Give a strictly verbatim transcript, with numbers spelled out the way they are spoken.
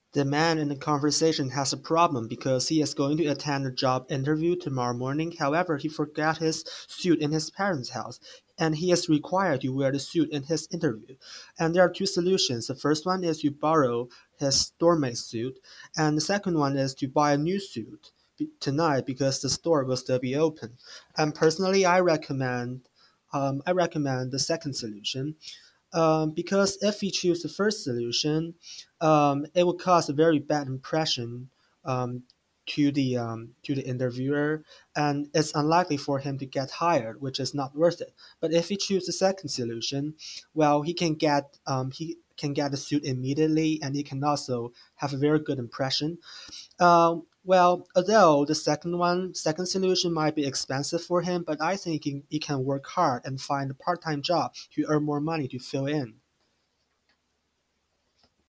The man in the conversation has a problem because he is going to attend a job interview tomorrow morning. However, he forgot his suit in his parents' house, and he is required to wear the suit in his interview. And there are two solutions. The first one is you borrow his storemate suit, and the second one is to buy a new suit be- tonight because the store will still be open. And personally, I recommend um, I recommend the second solution, um, because if we choose the first solution, um, it will cause a very bad impression um, to the um, to the interviewer, and it's unlikely for him to get hired, which is not worth it. But if we choose the second solution, well, he can get um, he can get the suit immediately, and he can also have a very good impression. Um, well, although the second one, second solution might be expensive for him, but I think he, he can work hard and find a part-time job to earn more money to fill in.